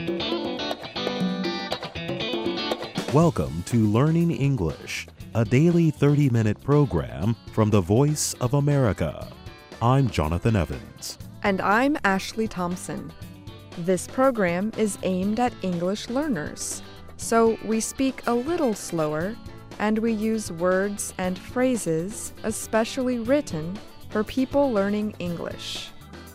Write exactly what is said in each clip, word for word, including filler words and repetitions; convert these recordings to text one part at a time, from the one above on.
Welcome to Learning English, a daily thirty-minute program from the Voice of America. I'm Jonathan Evans. And I'm Ashley Thompson. This program is aimed at English learners, so we speak a little slower and we use words and phrases especially written for people learning English.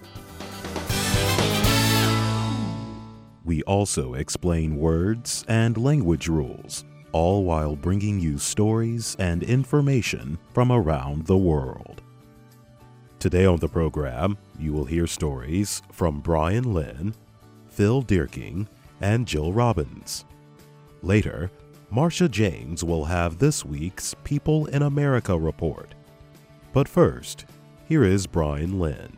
We also explain words and language rules, all while bringing you stories and information from around the world. Today on the program, you will hear stories from Brian Lynn, Phil Dierking, and Jill Robbins. Later, Marcia James will have this week's People in America report. But first, here is Brian Lynn.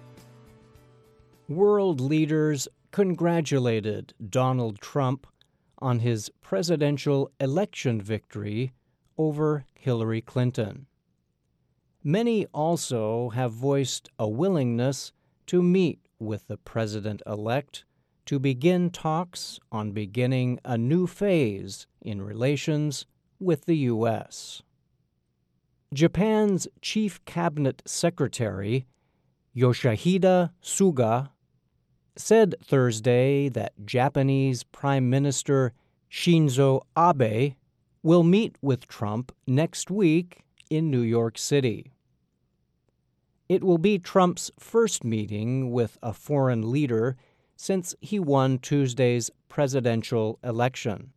World leaders congratulated Donald Trump on his presidential election victory over Hillary Clinton. Many also have voiced a willingness to meet with the president-elect to begin talks on beginning a new phase in relations with the U S. Japan's Chief Cabinet Secretary, Yoshihide Suga, said Thursday that Japanese Prime Minister Shinzo Abe will meet with Trump next week in New York City. It will be Trump's first meeting with a foreign leader since he won Tuesday's presidential election.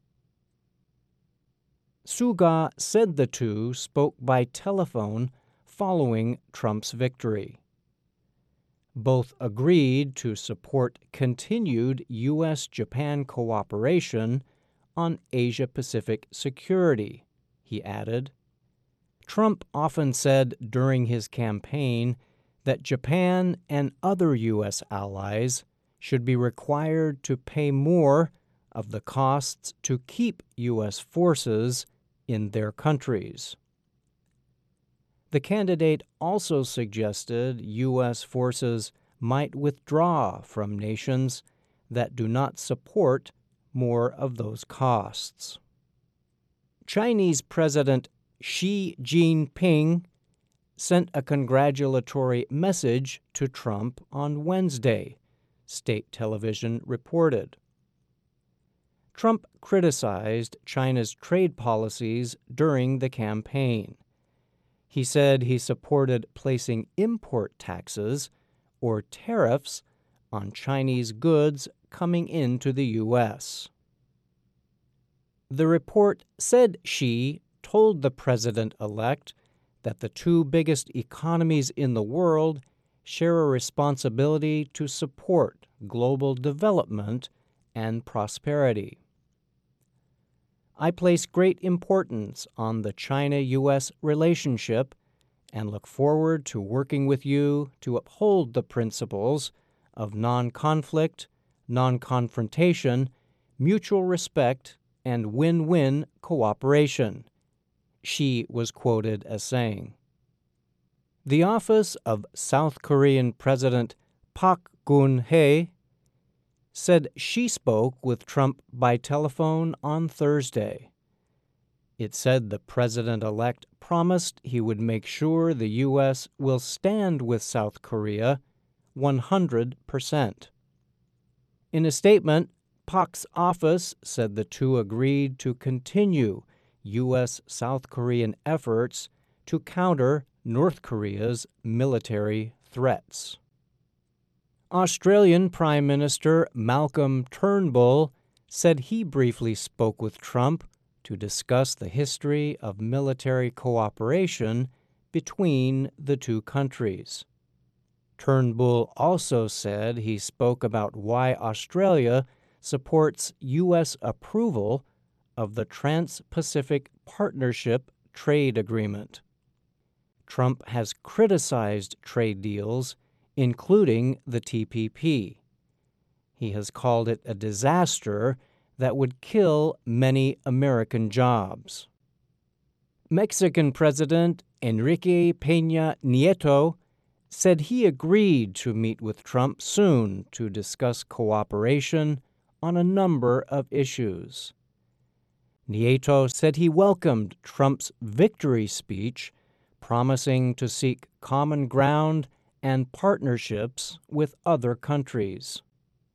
Suga said the two spoke by telephone following Trump's victory. Both agreed to support continued U S Japan cooperation on Asia-Pacific security, he added. Trump often said during his campaign that Japan and other U S allies should be required to pay more of the costs to keep U S forces in their countries. The candidate also suggested U S forces might withdraw from nations that do not support more of those costs. Chinese President Xi Jinping sent a congratulatory message to Trump on Wednesday, state television reported. Trump criticized China's trade policies during the campaign. He said he supported placing import taxes or tariffs on Chinese goods coming into the U S. The report said Xi told the president-elect that the two biggest economies in the world share a responsibility to support global development and prosperity. I place great importance on the China-U S relationship and look forward to working with you to uphold the principles of non-conflict, non-confrontation, mutual respect, and win-win cooperation, Xi was quoted as saying. The office of South Korean President Park Geun-hye said she spoke with Trump by telephone on Thursday. It said the president-elect promised he would make sure the U S will stand with South Korea one hundred percent. In a statement, Park's office said the two agreed to continue U S-South Korean efforts to counter North Korea's military threats. Australian Prime Minister Malcolm Turnbull said he briefly spoke with Trump to discuss the history of military cooperation between the two countries. Turnbull also said he spoke about why Australia supports U S approval of the Trans-Pacific Partnership Trade Agreement. Trump has criticized trade deals, including the T P P. He has called it a disaster that would kill many American jobs. Mexican President Enrique Peña Nieto said he agreed to meet with Trump soon to discuss cooperation on a number of issues. Nieto said he welcomed Trump's victory speech, promising to seek common ground and partnerships with other countries.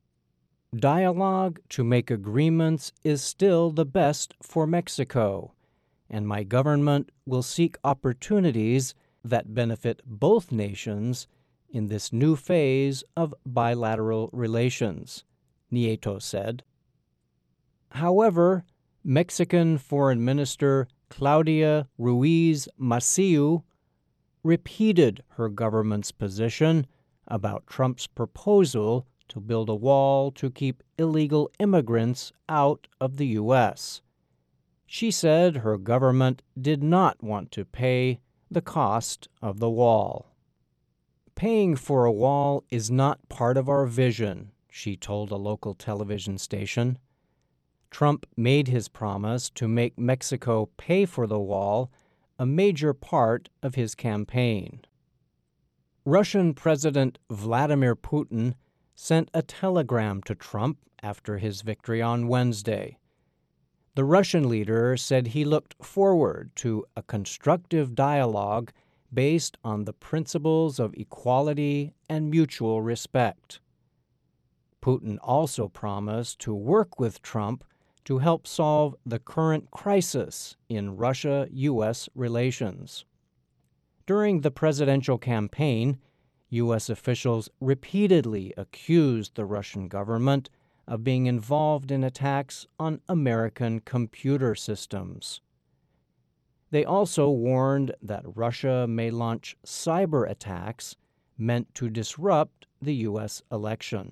Dialogue to make agreements is still the best for Mexico, and my government will seek opportunities that benefit both nations in this new phase of bilateral relations, Nieto said. However, Mexican Foreign Minister Claudia Ruiz Massieu repeated her government's position about Trump's proposal to build a wall to keep illegal immigrants out of the U S. She said her government did not want to pay the cost of the wall. Paying for a wall is not part of our vision, she told a local television station. Trump made his promise to make Mexico pay for the wall a major part of his campaign. Russian President Vladimir Putin sent a telegram to Trump after his victory on Wednesday. The Russian leader said he looked forward to a constructive dialogue based on the principles of equality and mutual respect. Putin also promised to work with Trump to help solve the current crisis in Russia-U S relations. During the presidential campaign, U S officials repeatedly accused the Russian government of being involved in attacks on American computer systems. They also warned that Russia may launch cyber attacks meant to disrupt the U S election.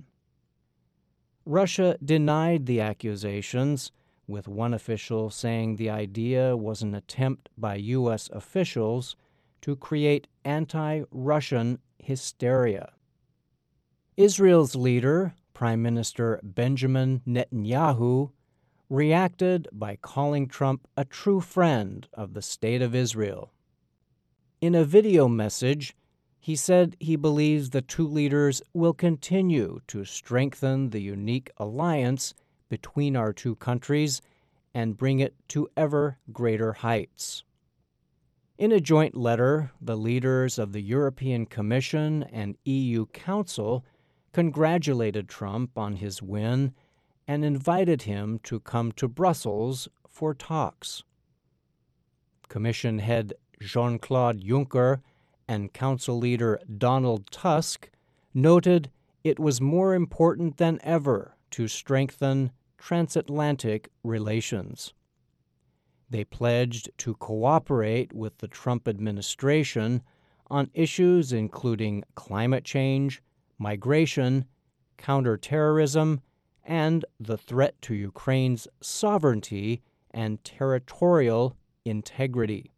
Russia denied the accusations, with one official saying the idea was an attempt by U S officials to create anti-Russian hysteria. Israel's leader, Prime Minister Benjamin Netanyahu, reacted by calling Trump a true friend of the State of Israel. In a video message, he said he believes the two leaders will continue to strengthen the unique alliance between our two countries and bring it to ever greater heights. In a joint letter, the leaders of the European Commission and E U Council congratulated Trump on his win and invited him to come to Brussels for talks. Commission head Jean-Claude Juncker and Council leader Donald Tusk noted it was more important than ever to strengthen transatlantic relations. They pledged to cooperate with the Trump administration on issues including climate change, migration, counterterrorism, and the threat to Ukraine's sovereignty and territorial integrity.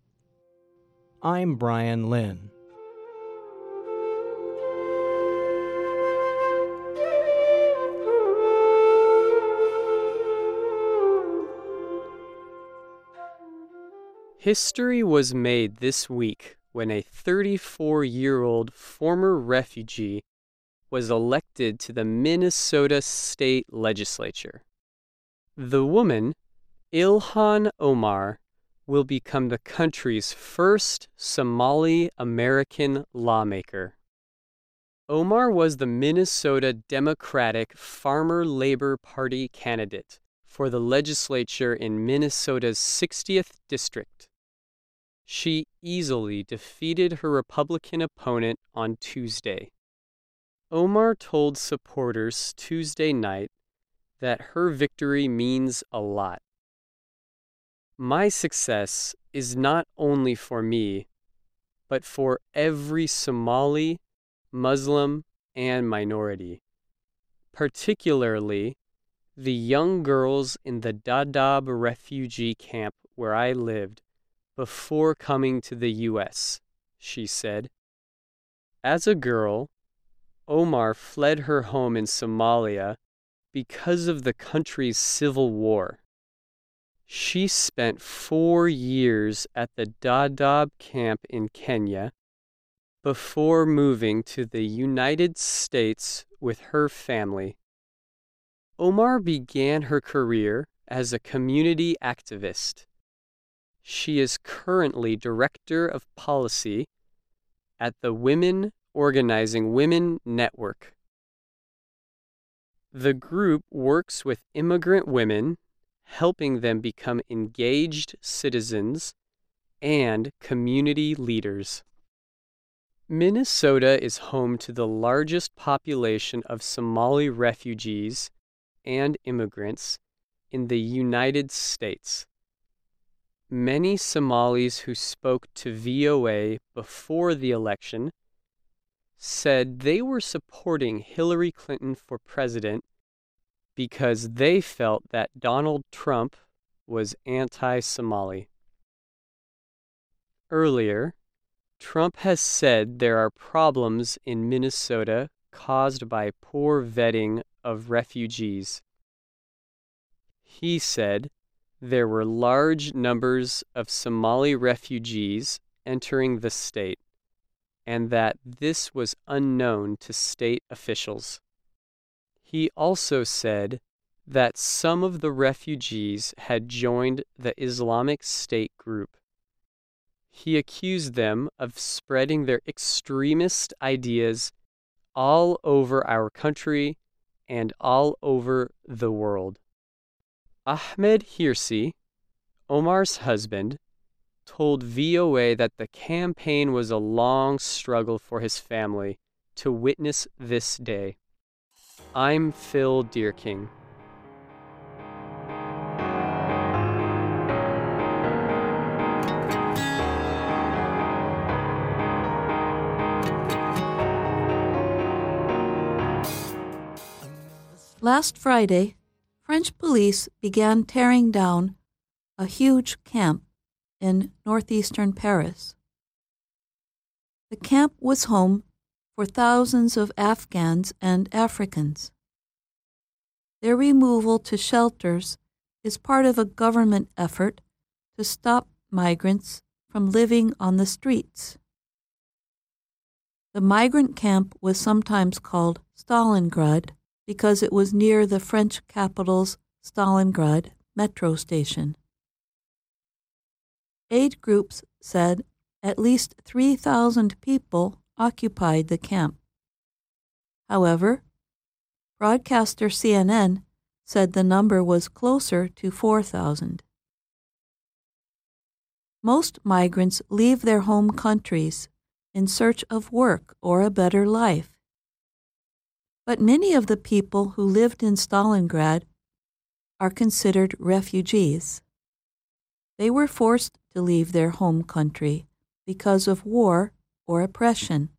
I'm Brian Lynn. History was made this week when a thirty-four-year-old former refugee was elected to the Minnesota State Legislature. The woman, Ilhan Omar, will become the country's first Somali-American lawmaker. Omar was the Minnesota Democratic Farmer Labor Party candidate for the legislature in Minnesota's sixtieth district. She easily defeated her Republican opponent on Tuesday. Omar told supporters Tuesday night that her victory means a lot. My success is not only for me, but for every Somali, Muslim, and minority, particularly the young girls in the Dadaab refugee camp where I lived before coming to the U S, she said. As a girl, Omar fled her home in Somalia because of the country's civil war. She spent four years at the Dadaab camp in Kenya before moving to the United States with her family. Omar began her career as a community activist. She is currently Director of Policy at the Women Organizing Women Network. The group works with immigrant women, helping them become engaged citizens and community leaders. Minnesota is home to the largest population of Somali refugees and immigrants in the United States. Many Somalis who spoke to V O A before the election said they were supporting Hillary Clinton for president because they felt that Donald Trump was anti-Somali. Earlier, Trump has said there are problems in Minnesota caused by poor vetting of refugees. He said there were large numbers of Somali refugees entering the state, and that this was unknown to state officials. He also said that some of the refugees had joined the Islamic State group. He accused them of spreading their extremist ideas all over our country and all over the world. Ahmed Hirsi, Omar's husband, told V O A that the campaign was a long struggle for his family to witness this day. I'm Phil Deerking. Last Friday, French police began tearing down a huge camp in northeastern Paris. The camp was home for thousands of Afghans and Africans. Their removal to shelters is part of a government effort to stop migrants from living on the streets. The migrant camp was sometimes called Stalingrad because it was near the French capital's Stalingrad metro station. Aid groups said at least three thousand people occupied the camp. However, broadcaster C N N said the number was closer to four thousand. Most migrants leave their home countries in search of work or a better life. But many of the people who lived in Stalingrad are considered refugees. They were forced to leave their home country because of war or oppression.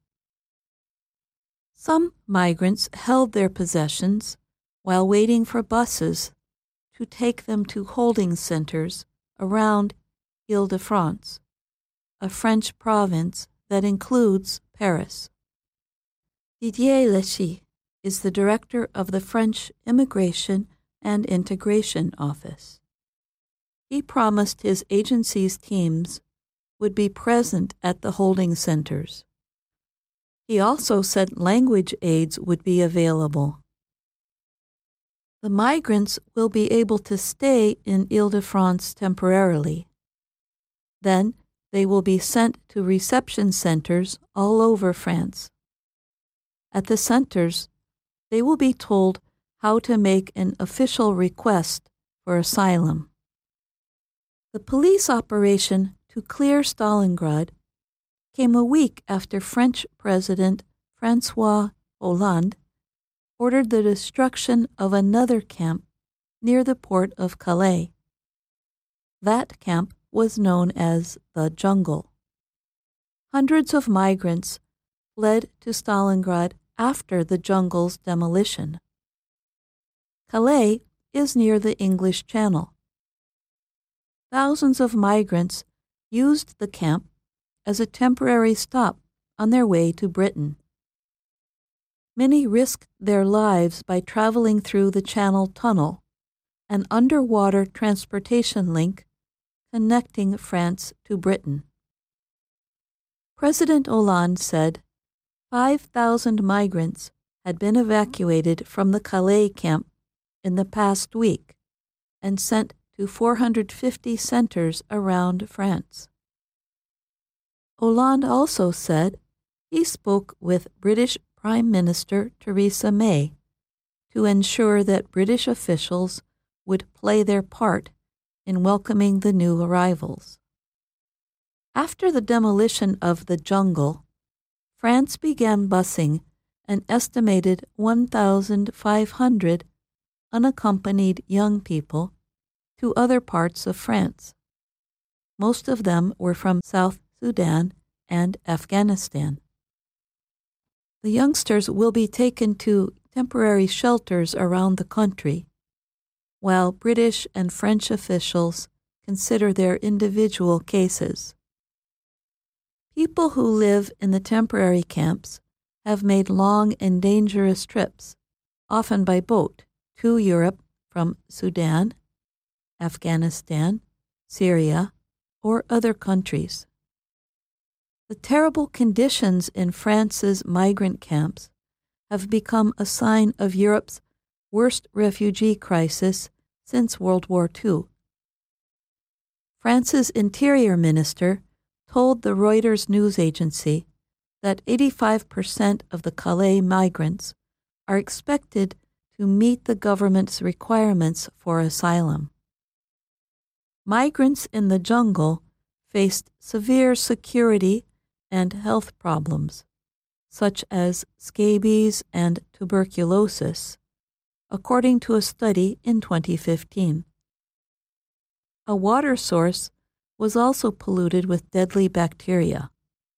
Some migrants held their possessions while waiting for buses to take them to holding centers around Île-de-France, a French province that includes Paris. Didier Lechy is the director of the French Immigration and Integration Office. He promised his agency's teams would be present at the holding centers. He also said language aids would be available. The migrants will be able to stay in Île-de-France temporarily. Then they will be sent to reception centers all over France. At the centers, they will be told how to make an official request for asylum. The police operation to clear Stalingrad came a week after French President François Hollande ordered the destruction of another camp near the port of Calais. That camp was known as the Jungle. Hundreds of migrants fled to Stalingrad after the Jungle's demolition. Calais is near the English Channel. Thousands of migrants used the camp as a temporary stop on their way to Britain. Many risked their lives by traveling through the Channel Tunnel, an underwater transportation link connecting France to Britain. President Hollande said five thousand migrants had been evacuated from the Calais camp in the past week and sent to four hundred fifty centers around France. Hollande also said he spoke with British Prime Minister Theresa May to ensure that British officials would play their part in welcoming the new arrivals. After the demolition of the jungle, France began busing an estimated one thousand five hundred unaccompanied young people to other parts of France. Most of them were from South Sudan and Afghanistan. The youngsters will be taken to temporary shelters around the country, while British and French officials consider their individual cases. People who live in the temporary camps have made long and dangerous trips, often by boat, to Europe from Sudan, Afghanistan, Syria, or other countries. The terrible conditions in France's migrant camps have become a sign of Europe's worst refugee crisis since World War Two. France's Interior Minister told the Reuters news agency that eighty-five percent of the Calais migrants are expected to meet the government's requirements for asylum. Migrants in the jungle faced severe security and health problems, such as scabies and tuberculosis, according to a study in twenty fifteen. A water source was also polluted with deadly bacteria.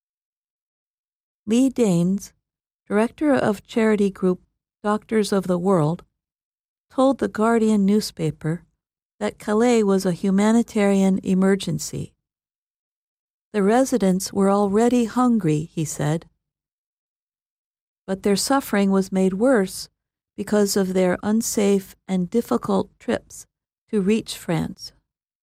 Lee Danes, director of charity group Doctors of the World, told the Guardian newspaper that Calais was a humanitarian emergency. The residents were already hungry, he said, but their suffering was made worse because of their unsafe and difficult trips to reach France.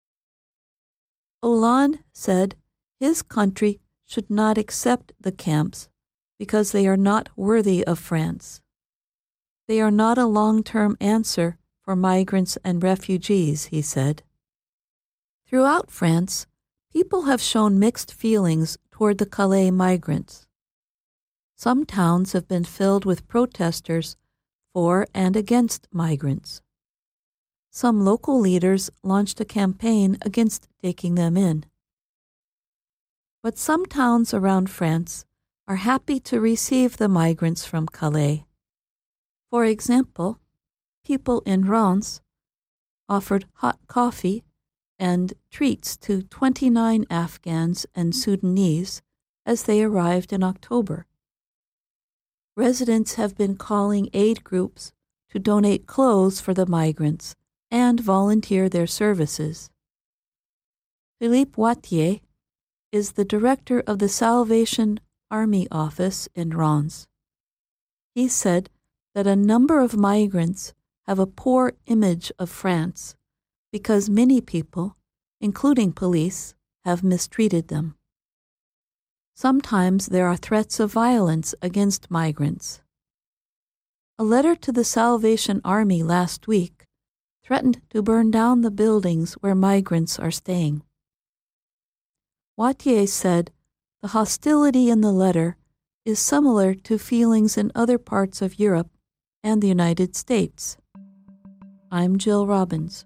Hollande said his country should not accept the camps because they are not worthy of France. They are not a long-term answer for migrants and refugees, he said. Throughout France, people have shown mixed feelings toward the Calais migrants. Some towns have been filled with protesters for and against migrants. Some local leaders launched a campaign against taking them in. But some towns around France are happy to receive the migrants from Calais. For example, people in Reims offered hot coffee and treats to twenty-nine Afghans and Sudanese as they arrived in October. Residents have been calling aid groups to donate clothes for the migrants and volunteer their services. Philippe Wattier is the director of the Salvation Army office in Reims. He said that a number of migrants have a poor image of France because many people, including police, have mistreated them. Sometimes there are threats of violence against migrants. A letter to the Salvation Army last week threatened to burn down the buildings where migrants are staying. Wattier said the hostility in the letter is similar to feelings in other parts of Europe and the United States. I'm Jill Robbins.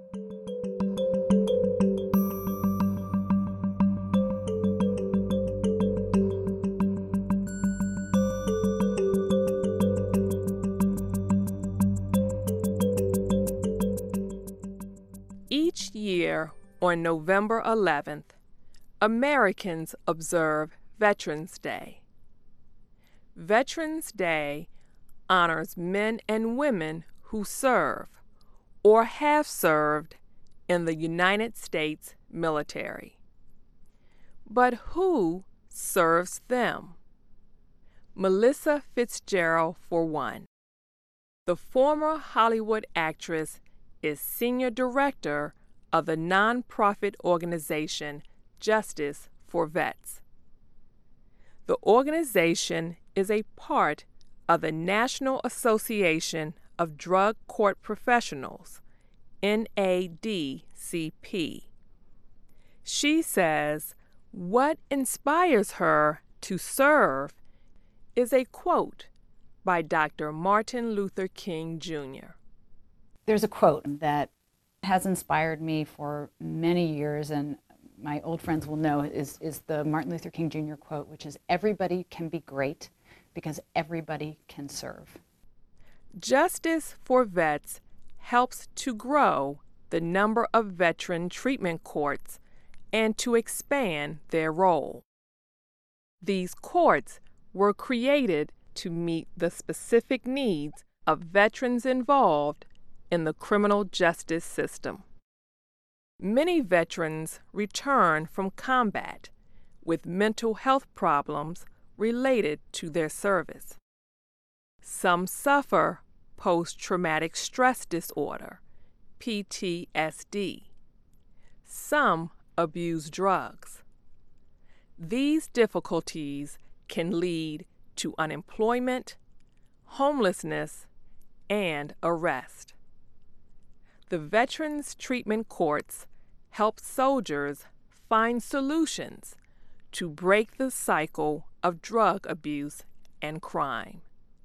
Each year on November eleventh, Americans observe Veterans Day. Veterans Day honors men and women who serve or have served in the United States military. But who serves them? Melissa Fitzgerald, for one. The former Hollywood actress is senior director of the nonprofit organization Justice for Vets. The organization is a part of the National Association of Drug Court Professionals, N A D C P. She says what inspires her to serve is a quote by Doctor Martin Luther King Junior There's a quote that has inspired me for many years, and my old friends will know is, is the Martin Luther King Junior quote, which is, "Everybody can be great because everybody can serve." Justice for Vets helps to grow the number of veteran treatment courts and to expand their role. These courts were created to meet the specific needs of veterans involved in the criminal justice system. Many veterans return from combat with mental health problems related to their service. Some suffer post-traumatic stress disorder, P T S D. Some abuse drugs. These difficulties can lead to unemployment, homelessness, and arrest. The Veterans Treatment Courts help soldiers find solutions to break the cycle of drug abuse and crime.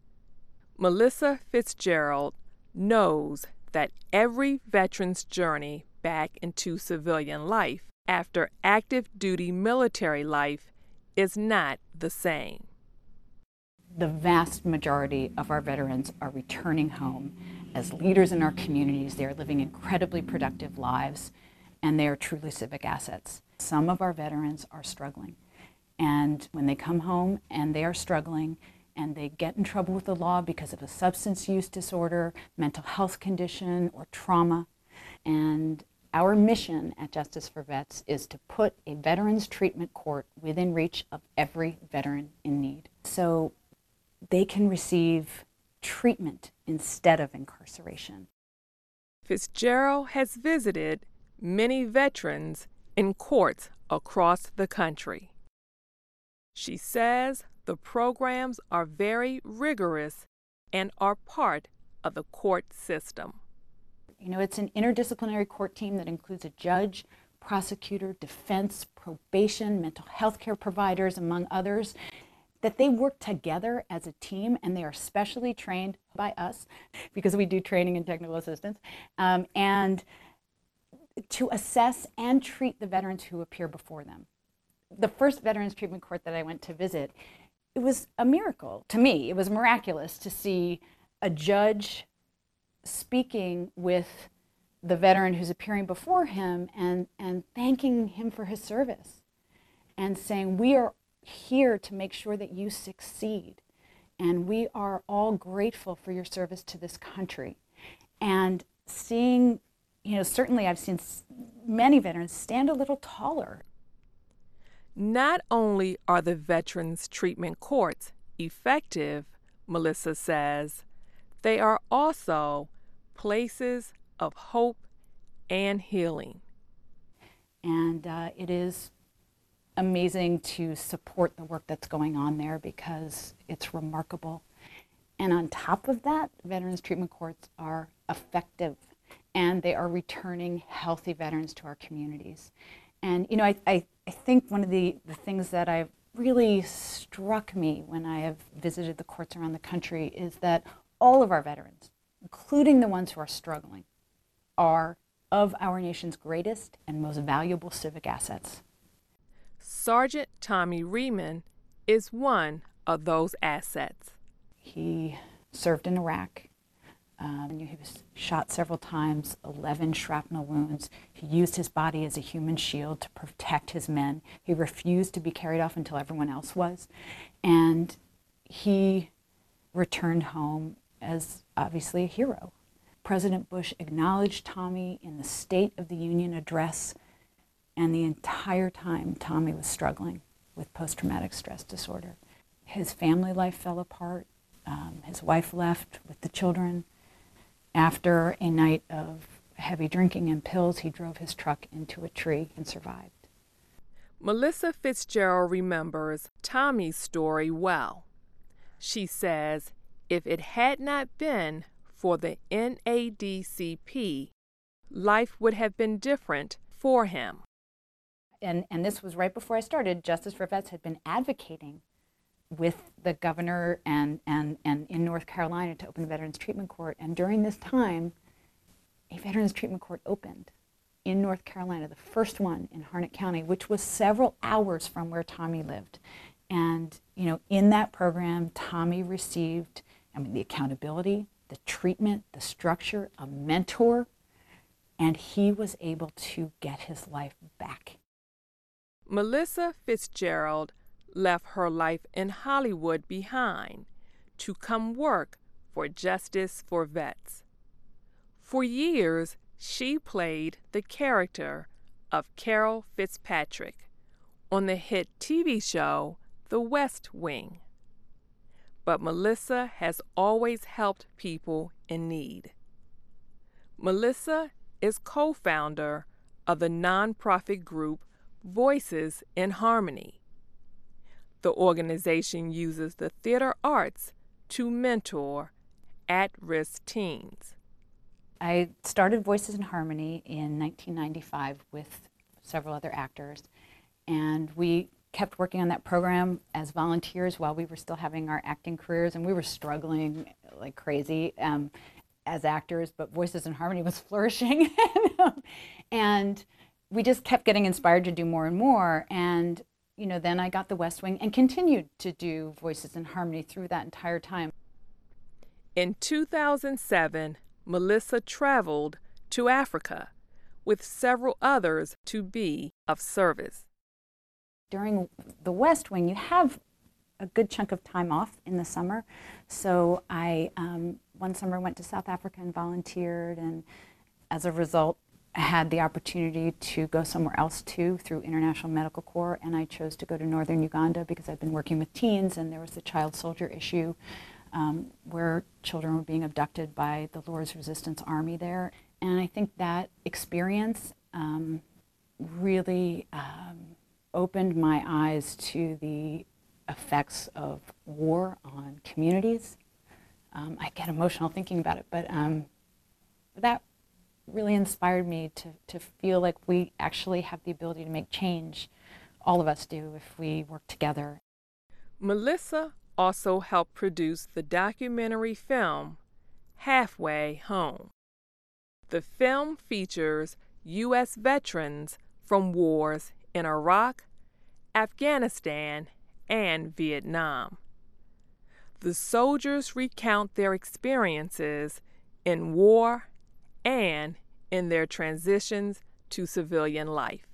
Melissa Fitzgerald knows that every veteran's journey back into civilian life after active duty military life is not the same. The vast majority of our veterans are returning home as leaders in our communities. They are living incredibly productive lives, and they are truly civic assets. Some of our veterans are struggling, and when they come home and they are struggling and they get in trouble with the law because of a substance use disorder, mental health condition, or trauma, and our mission at Justice for Vets is to put a veterans treatment court within reach of every veteran in need, so they can receive treatment instead of incarceration. Fitzgerald has visited many veterans in courts across the country. She says the programs are very rigorous and are part of the court system. You know, it's an interdisciplinary court team that includes a judge, prosecutor, defense, probation, mental health care providers, among others, that they work together as a team, and they are specially trained by us because we do training and technical assistance, um, and to assess and treat the veterans who appear before them. The first Veterans Treatment Court that I went to visit, it was a miracle to me. It was miraculous to see a judge speaking with the veteran who's appearing before him and, and thanking him for his service and saying, "We are here to make sure that you succeed, and we are all grateful for your service to this country." And seeing, you know, certainly I've seen many veterans stand a little taller. Not only are the Veterans Treatment Courts effective, Melissa says, they are also places of hope and healing. And uh, it is amazing to support the work that's going on there because it's remarkable. And on top of that, Veterans Treatment Courts are effective, and they are returning healthy veterans to our communities. And you know, I, I, I think one of the, the things that I've really struck me when I have visited the courts around the country is that all of our veterans, including the ones who are struggling, are of our nation's greatest and most valuable civic assets. Sergeant Tommy Riemann is one of those assets. He served in Iraq. Um, he was shot several times, eleven shrapnel wounds. He used his body as a human shield to protect his men. He refused to be carried off until everyone else was. And he returned home as obviously a hero. President Bush acknowledged Tommy in the State of the Union address, and the entire time Tommy was struggling with post-traumatic stress disorder. His family life fell apart. Um, his wife left with the children. After a night of heavy drinking and pills, he drove his truck into a tree and survived. Melissa Fitzgerald remembers Tommy's story well. She says if it had not been for the N double A C P, life would have been different for him. And, and this was right before I started. Justice for Vets had been advocating with the governor and, and, and in North Carolina to open a Veterans Treatment Court. And during this time, a Veterans Treatment Court opened in North Carolina, the first one in Harnett County, which was several hours from where Tommy lived. And, you know, in that program, Tommy received, I mean, the accountability, the treatment, the structure, a mentor, and he was able to get his life back. Melissa Fitzgerald left her life in Hollywood behind to come work for Justice for Vets. For years, she played the character of Carol Fitzpatrick on the hit T V show The West Wing. But Melissa has always helped people in need. Melissa is co-founder of the nonprofit group Voices in Harmony. The organization uses the theater arts to mentor at-risk teens. I started Voices in Harmony in nineteen ninety-five with several other actors, and we kept working on that program as volunteers while we were still having our acting careers, and we were struggling like crazy um, as actors, but Voices in Harmony was flourishing. And we just kept getting inspired to do more and more, and you know, then I got the West Wing and continued to do Voices in Harmony through that entire time. In two thousand seven, Melissa traveled to Africa with several others to be of service. During the West Wing, you have a good chunk of time off in the summer. So I, um, one summer, went to South Africa and volunteered, and as a result, I had the opportunity to go somewhere else too through International Medical Corps, and I chose to go to northern Uganda because I'd been working with teens, and there was the child soldier issue um, where children were being abducted by the Lord's Resistance Army there. And I think that experience um, really um, opened my eyes to the effects of war on communities. Um, I get emotional thinking about it, but um, that really inspired me to, to feel like we actually have the ability to make change. All of us do if we work together. Melissa also helped produce the documentary film Halfway Home. The film features U S veterans from wars in Iraq, Afghanistan, and Vietnam. The soldiers recount their experiences in war and in their transitions to civilian life.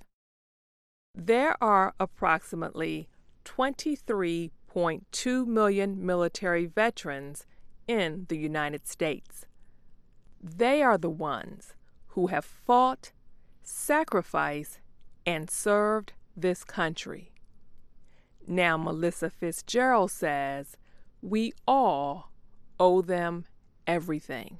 There are approximately twenty-three point two million military veterans in the United States. They are the ones who have fought, sacrificed, and served this country. Now, Melissa Fitzgerald says we all owe them everything.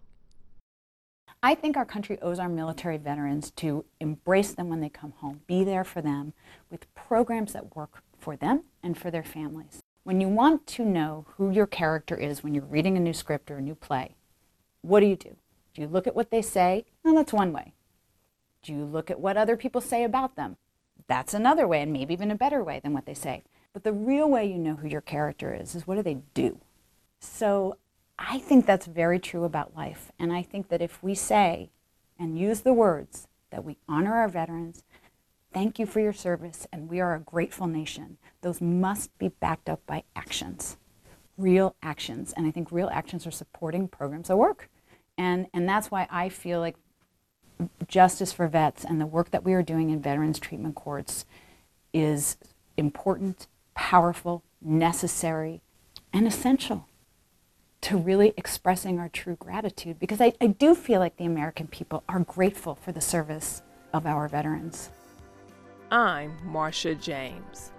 I think our country owes our military veterans to embrace them when they come home, be there for them with programs that work for them and for their families. When you want to know who your character is when you're reading a new script or a new play, what do you do? Do you look at what they say? Well, that's one way. Do you look at what other people say about them? That's another way, and maybe even a better way than what they say. But the real way you know who your character is, is what do they do? So I think that's very true about life. And I think that if we say and use the words that we honor our veterans, thank you for your service, and we are a grateful nation, those must be backed up by actions, real actions. And I think real actions are supporting programs that work. And, and that's why I feel like Justice for Vets and the work that we are doing in veterans treatment courts is important, powerful, necessary, and essential to really expressing our true gratitude, because I, I do feel like the American people are grateful for the service of our veterans. I'm Marcia James.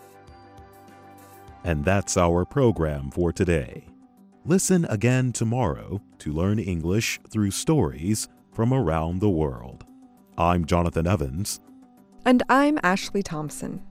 And that's our program for today. Listen again tomorrow to learn English through stories from around the world. I'm Jonathan Evans. And I'm Ashley Thompson.